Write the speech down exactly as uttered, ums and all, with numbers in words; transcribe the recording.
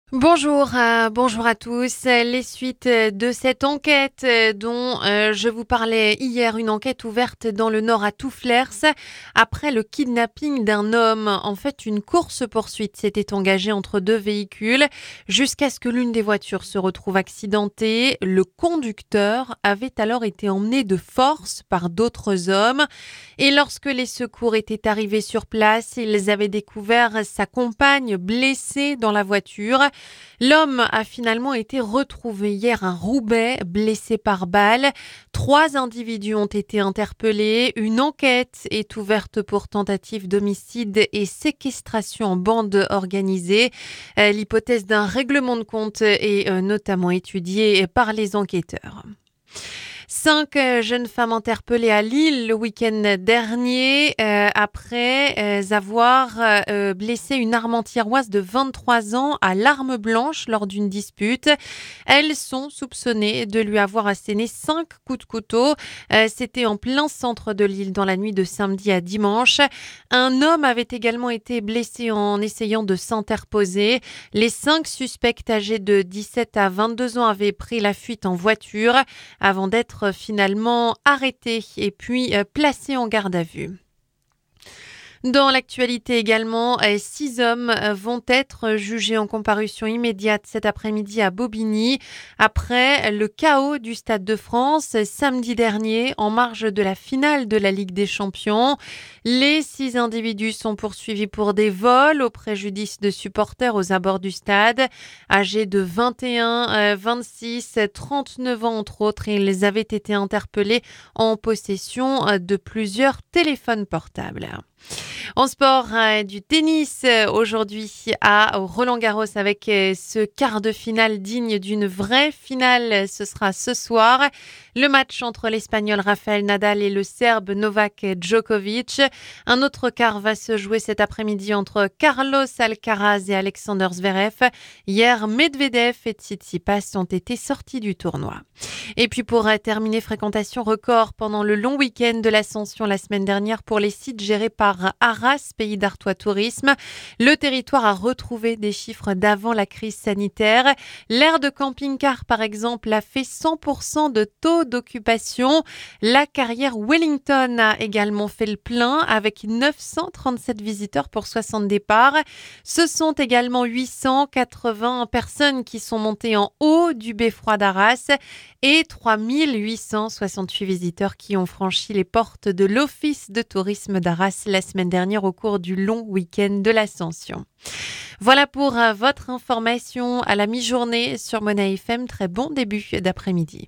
Bonjour, euh, bonjour à tous. Les suites de cette enquête euh, dont euh, je vous parlais hier, une enquête ouverte dans le Nord à Touflers après le kidnapping d'un homme. En fait, une course-poursuite s'était engagée entre deux véhicules jusqu'à ce que l'une des voitures se retrouve accidentée. Le conducteur avait alors été emmené de force par d'autres hommes et lorsque les secours étaient arrivés sur place, ils avaient découvert sa compagne blessée dans la voiture. L'homme a finalement été retrouvé hier à Roubaix, blessé par balle. Trois individus ont été interpellés. Une enquête est ouverte pour tentative d'homicide et séquestration en bande organisée. Euh, L'hypothèse d'un règlement de compte est euh, notamment étudiée par les enquêteurs. Cinq euh, jeunes femmes interpellées à Lille le week-end dernier euh, après euh, avoir euh, blessé une armentiéroise de vingt-trois ans à l'arme blanche lors d'une dispute. Elles sont soupçonnées de lui avoir asséné cinq coups de couteau. Euh, c'était en plein centre de Lille dans la nuit de samedi à dimanche. Un homme avait également été blessé en essayant de s'interposer. Les cinq suspects âgés de dix-sept à vingt-deux ans avaient pris la fuite en voiture avant d'être finalement arrêtés et puis euh, placés en garde à vue. Dans l'actualité également, euh, six hommes euh, vont être jugés en comparution immédiate cet après-midi à Bobigny après le chaos du Stade de France samedi dernier en marge de la finale de la Ligue des Champions. Les six individus sont poursuivis pour des vols au préjudice de supporters aux abords du stade. Âgés de vingt et un, vingt-six, trente-neuf ans entre autres, ils avaient été interpellés en possession de plusieurs téléphones portables. En sport, euh, du tennis euh, aujourd'hui à Roland-Garros avec euh, ce quart de finale digne d'une vraie finale. Ce sera ce soir. Le match entre l'Espagnol Rafael Nadal et le Serbe Novak Djokovic. Un autre quart va se jouer cet après-midi entre Carlos Alcaraz et Alexander Zverev. Hier, Medvedev et Tsitsipas ont été sortis du tournoi. Et puis pour euh, terminer, fréquentation record pendant le long week-end de l'Ascension la semaine dernière pour les sites gérés par Arras, Pays d'Artois Tourisme. Le territoire a retrouvé des chiffres d'avant la crise sanitaire. L'aire de camping-car, par exemple, a fait cent pour cent de taux d'occupation. La carrière Wellington a également fait le plein avec neuf cent trente-sept visiteurs pour soixante départs. Ce sont également huit cent quatre-vingts personnes qui sont montées en haut du beffroi d'Arras et trois mille huit cent soixante-huit visiteurs qui ont franchi les portes de l'Office de tourisme d'Arras la semaine dernière au cours du long week-end de l'Ascension. Voilà pour votre information à la mi-journée sur Mona F M. Très bon début d'après-midi.